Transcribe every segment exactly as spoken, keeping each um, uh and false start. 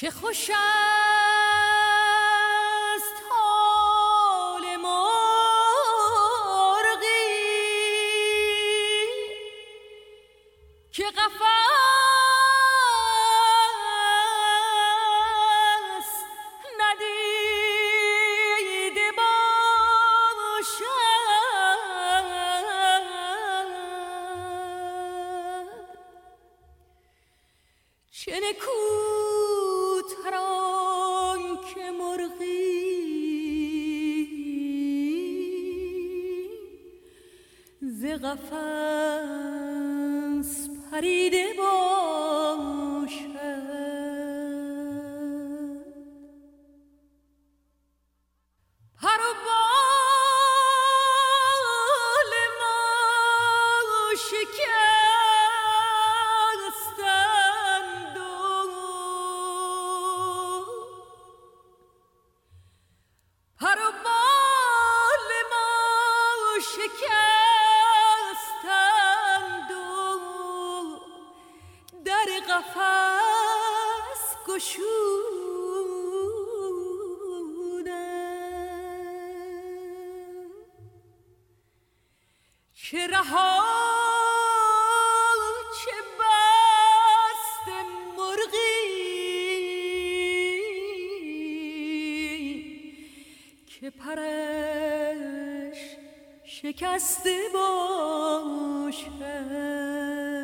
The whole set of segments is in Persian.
که خوش است حال مرغی که قفس ندیده باشد. چه نکوتر آن که مرغی ز قفس پریده باشد. پر و بال ما شکستند و پر و بال ما شکستند و در قفس گشودند. چه رها چه بست مرغی که پرش شکسته باشد.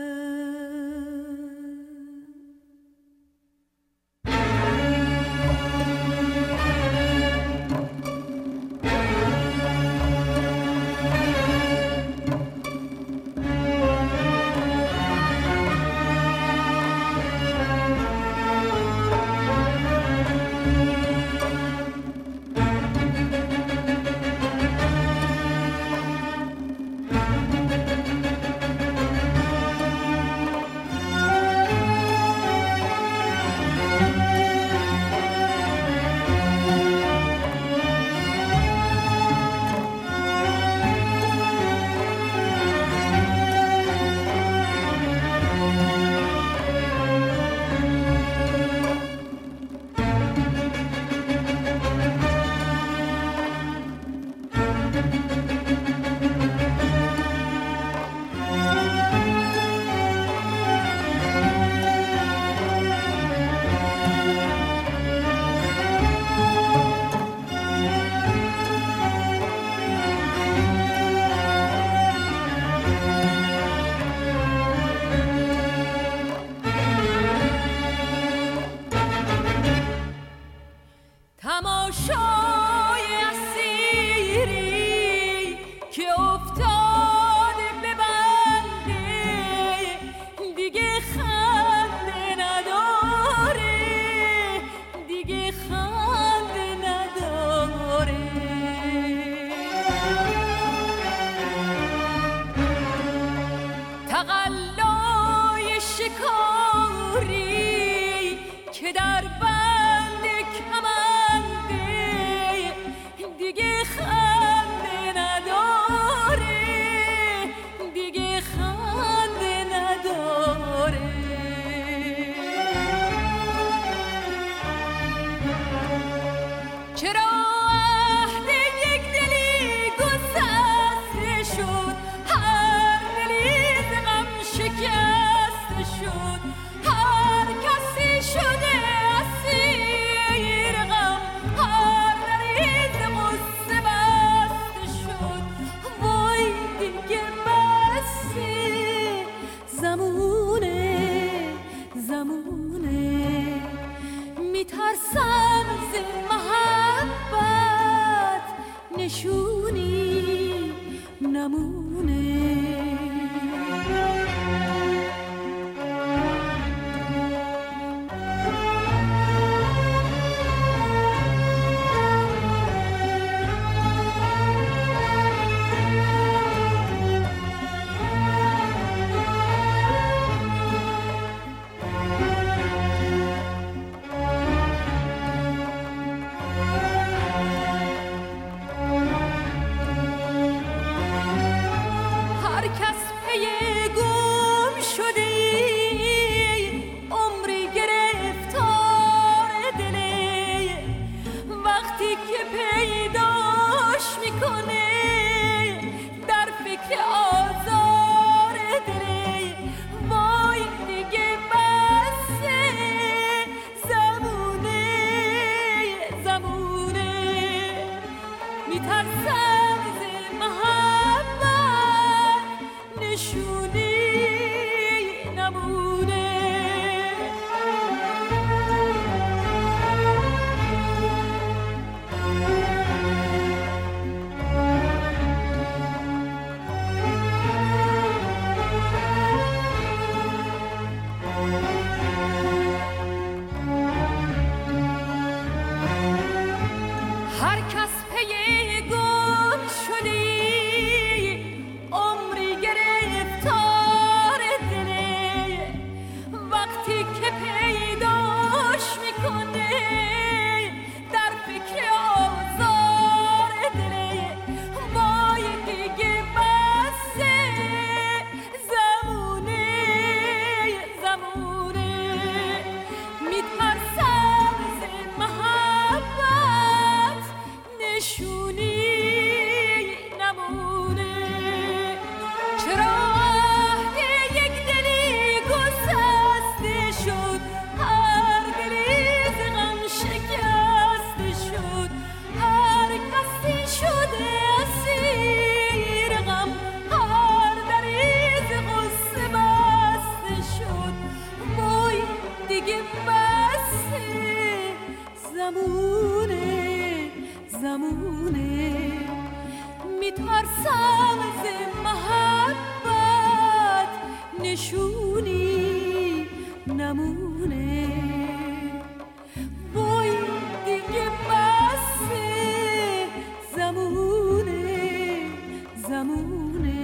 تماشای اسیری که افتاده به بنده دیگه خنده نداره، دیگه خنده نداره. تقلای شکاری که در بند کمند دیگه خنده نداره، دیگه خنده نداره. چرا عهد یک دلی گسسته شد، هر دلی ز غم شکسته شد، هر کسی شده اسیر غم، هر دری ز غصه بسته شد. وای دیگه بسه زمونه زمونه، میترسم ز محبت نشونی نمونه. هر هر کس پی گم شدی عمری گرفتار دله وقتی که پیداش میکنه در فکر آزار دله وای دیگه بسه زمونه زمونه میترسم ز محبت نشونی نمونه چرا عهد یک دلی گسسته شد هر دلی ز غم شکسته شد هر کسی شده اسیر غم هر دری ز غصه بسته شد وای دیگه بسه زمونه زمونه میترسم ز محبت نشونی نمونه وای دیگه بسه زمونه زمونه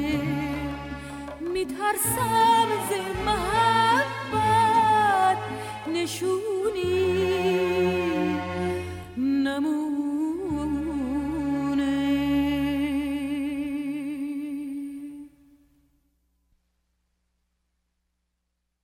میترسم ز محبت نشونی